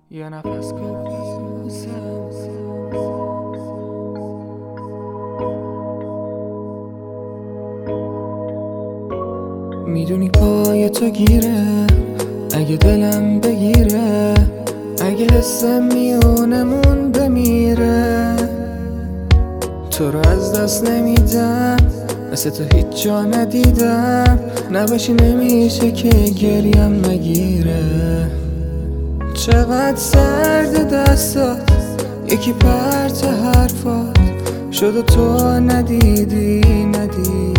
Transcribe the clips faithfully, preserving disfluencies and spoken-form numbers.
یه نفس کافیسم میدونی پای تو گیره اگه دلم بگیره، اگه حسم میونمون بمیره. تو رو از دست نمیدم، مثل تو هیچ جا ندیدم. نباشی نمیشه که گریم نگیره. چقدر سرد دستات، یکی پرت حرفات شد و تو ندیدی ندیدی.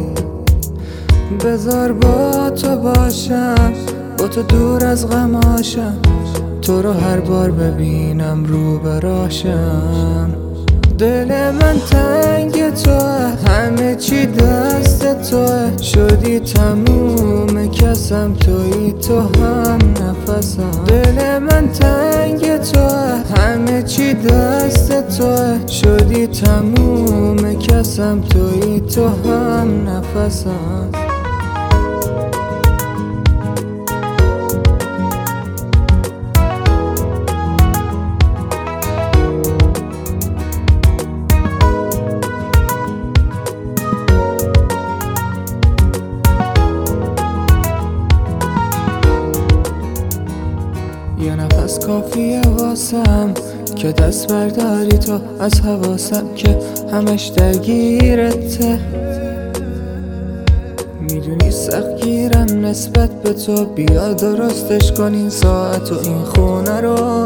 بذار با تو باشم، با تو دور از غماشم. تو رو هر بار ببینم رو براشم. دل من تنگ توه، همه چی دست توه. شدی تموم کسم، تویی تو هم نفسم. دل من تنگ توه، همه چی دست توه. شدی تموم کسم، تویی تو هم نفسم. یه نفس کافیه واسم که دست برداری تو از حواسم، که همش درگیرته. میدونی سخت گیرم نسبت به تو، بیا درستش کن این ساعت و این خونه رو.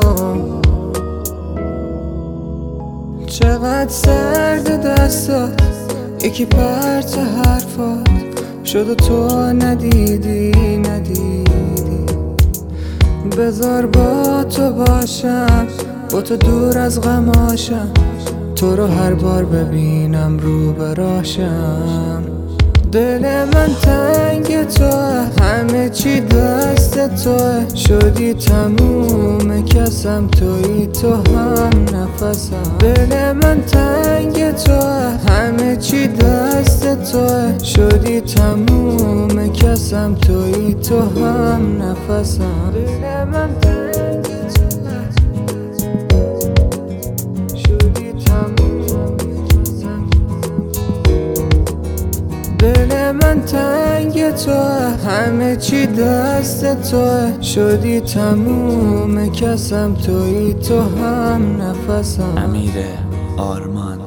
چقدر سرد دستات، یکی پرت حرفات شد و تو ندیدی ندیدی. بذار با تو باشم، با تو دور از غماشم. تو رو هر بار ببینم رو براشم. دل من تنگ توه، همه چی دست توه. شدی تموم کسم، تویی تو هم نفسم. دل من تنگ توه، همه چی دست توه. شدی تموم کسم، تویی تو هم نفسم. دل من تنگ توه، شدی تموم کسم. دل من تنگ توه، همه چی دست توه. شدی تموم کسم، تویی تو هم نفسم. امیر آرمان